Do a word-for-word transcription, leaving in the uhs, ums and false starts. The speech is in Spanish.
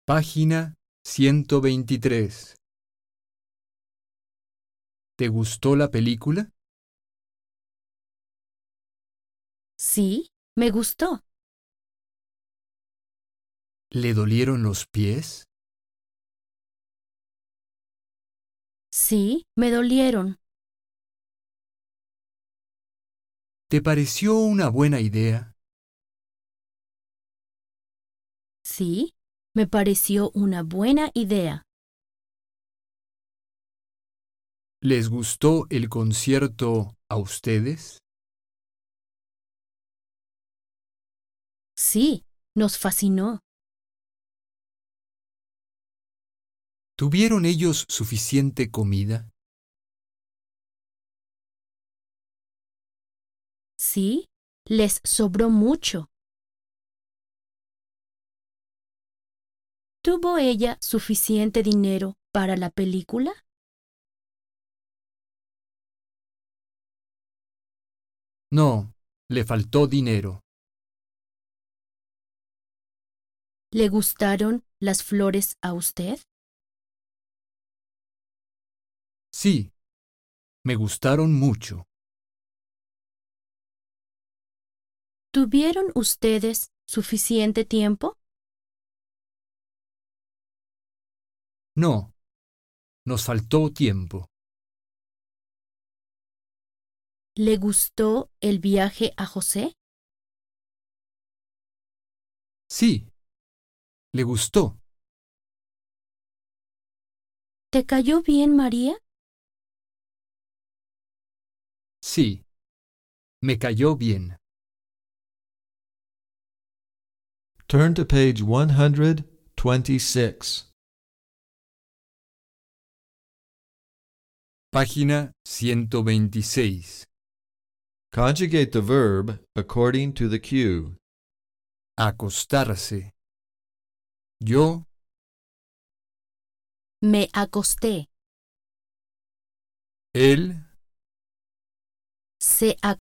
Página ciento veintitrés. ¿Te gustó la película? Sí, me gustó. ¿Le dolieron los pies? Sí, me dolieron. ¿Te pareció una buena idea? Sí, me pareció una buena idea. ¿Les gustó el concierto a ustedes? Sí, nos fascinó. ¿Tuvieron ellos suficiente comida? Sí, les sobró mucho. ¿Tuvo ella suficiente dinero para la película? No, le faltó dinero. ¿Le gustaron las flores a usted? Sí, me gustaron mucho. ¿Tuvieron ustedes suficiente tiempo? No, nos faltó tiempo. ¿Le gustó el viaje a José? Sí, le gustó. ¿Te cayó bien, María? Sí, me cayó bien. Turn to page one hundred twenty-six. Página ciento veintiséis. Conjugate the verb according to the cue. Acostarse. Yo, Me acosté. él, Se